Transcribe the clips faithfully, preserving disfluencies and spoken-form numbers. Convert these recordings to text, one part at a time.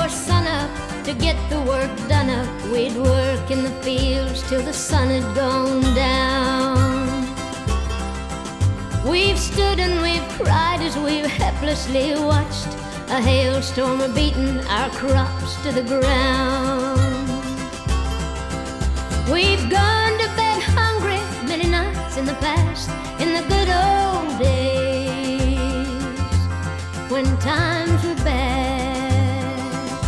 before sunup to get the work done up. We'd work in the fields till the sun had gone down. We've stood and we've cried as we've helplessly watched a hailstorm beating our crops to the ground. We've gone to bed hungry many nights in the past, in the good old days when times were bad.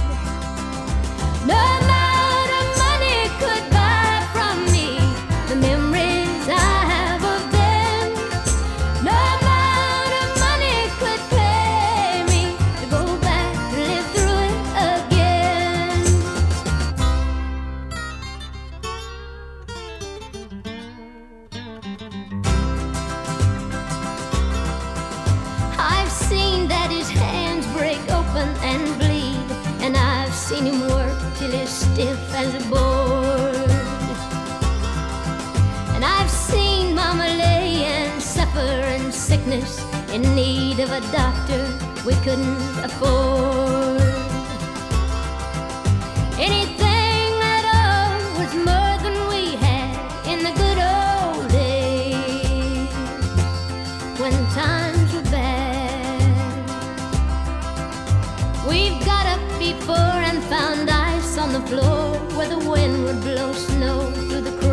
No amount of money could buy from me the memories I have of them. No amount of money could pay me to go back and live through it again. I've seen Daddy's hands break open and bleed, and I've seen him work till he's stiff as a board. And I've seen Mama lay and suffer in sickness, in need of a doctor we couldn't afford. Anything at all was more than we had in the good old days when times were bad. We've got up before and found ice on the floor where the wind would blow snow through the cracks.